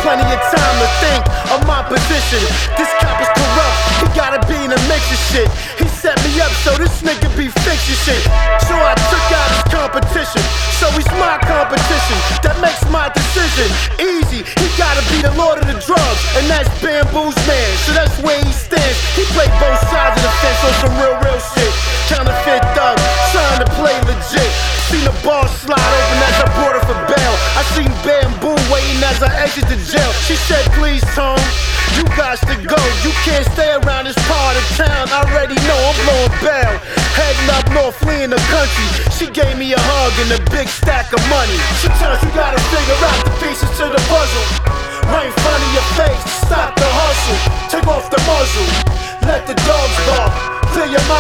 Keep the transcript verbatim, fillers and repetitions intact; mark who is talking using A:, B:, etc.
A: plenty of time to think of my position. This cop is corrupt, he gotta be in the mix of shit. He set me up so this nigga be fixing shit. So I took out his competition, so he's my competition. That makes my decision easy. He gotta be the lord of the drugs, and that's Bamboo's man. So that's where he stands. He played both sides of the fence on some real, real shit. Counterfeit thug, trying to play legit. Seen the bar slide open as I brought her for bail. I seen Bamboo waiting as I exit the jail. She said, please, Tone, you got to go. You can't stay around this part of town. I already know I'm blowing bail. Heading up north, fleeing the country. She gave me a hug and a big stack of money. Sometimes you gotta figure out the pieces to the puzzle. Right in front of your face, stop the hustle. Take off the muzzle, let the dogs bark. Clear your mind.